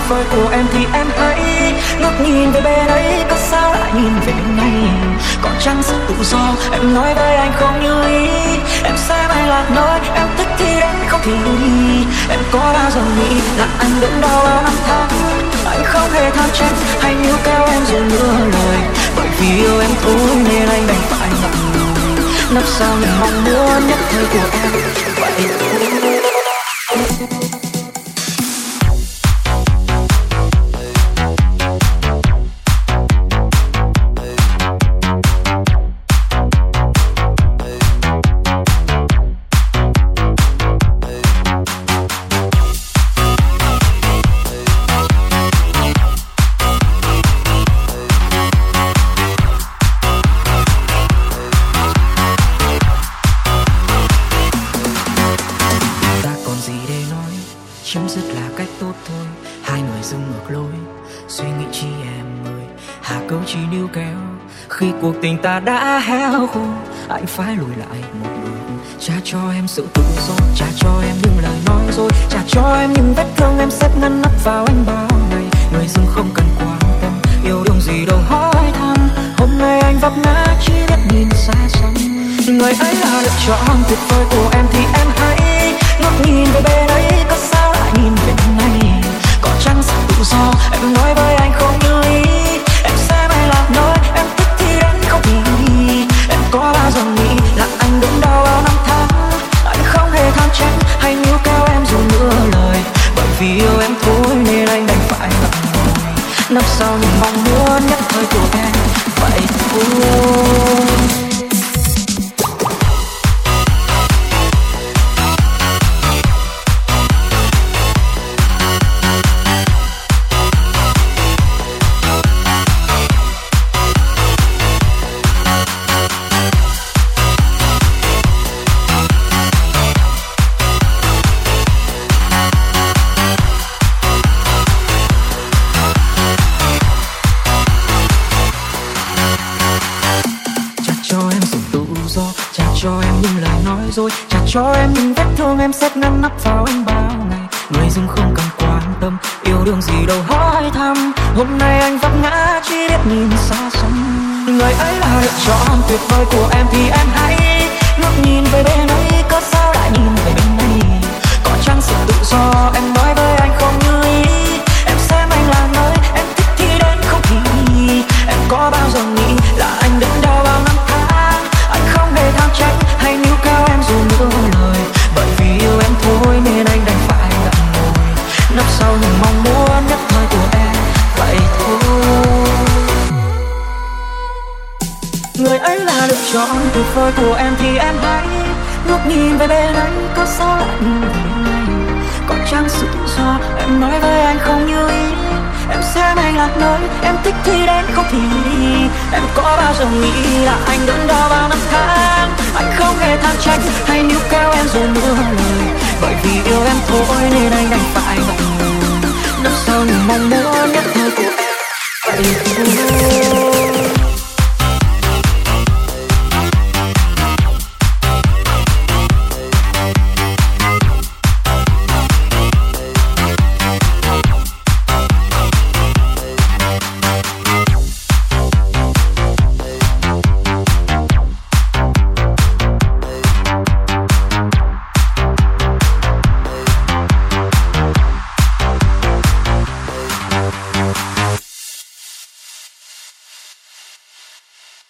vời của em thì em hãy ngước nhìn về bên ấy, có sao lại nhìn về bên này? Còn chăng sự tự do em nói với anh không như ý? Em xem anh lạc nói em thích thì đến không thì đi. Em có bao giờ nghĩ là anh đớn đau bao năm tháng? Anh không hề than trách hay níu kéo em rồi nửa lời, bởi vì yêu em thôi nên anh đành phải ngậm ngùi nấp sau những mong muốn nhất thời của em. Vậy thôi. Chấm dứt là cách tốt thôi, hai người dưng ngược lối. Suy nghĩ chi em ơi, hà câu chỉ níu kéo. Khi cuộc tình ta đã héo khô, anh phải lùi lại một bước. Trả cho em sự tự do, trả cho em những lời nói dối, trả cho em những vết thương em xếp ngăn nắp vào anh bao ngày. Người dưng không cần quan tâm, yêu đương gì đâu hỏi thăm. Hôm nay anh vấp ngã chỉ biết nhìn xa xăm. Người ấy là lựa chọn tuyệt vời của em thì em hãy ngước nhìn về bên ấy, có sao lại nhìn về bên này? Có chăng sự tự do em nói với anh không như ý? Em xem anh lạc nói em thích thì đến không thì đi. Em có bao giờ nghĩ là anh đớn đau bao năm tháng? Anh không hề than trách hay níu kéo em dù nửa lời, bởi vì yêu em thôi nên anh đành phải ngậm ngùi nấp sau những mong muốn nhất thời của em. Vậy thôi. Trả cho em những lời nói dối, trả cho em những vết thương em xếp ngăn nắp vào anh bao ngày. Người dưng không cần quan tâm, yêu đương gì đâu hỏi thăm. Hôm nay anh vấp ngã chỉ biết nhìn xa xăm. Người ấy là lựa chọn tuyệt vời của em thì em hãy ngước nhìn về bên ấy, có sao lại nhìn về bên này? Có chăng sự tự do em nói với anh không như ý? Em xem anh là nói em thích thì đến không thì đi. Em có bao giờ nghĩ là anh đớn đau bao năm tháng? Anh không hề than trách hay níu kéo em dù nửa lời, bởi vì yêu em thôi nên anh đành phải ngậm ngùi nấp sau những mong muốn nhất thời của em. Vậy thôi. Người ấy là lựa chọn tuyệt vời của em thì em hãy ngước nhìn về bên ấy, có sao lại nhìn về bên này? Có chăng sự tự do em nói với anh không như ý? Em xem anh lạc nói em thích thì đến không thì đi. Em có bao giờ nghĩ là anh đớn đau bao năm tháng? Anh không hề than trách hay níu kéo em dù nửa lời, bởi vì yêu em thôi nên anh đành phải ngậm ngùi nấp sau những mong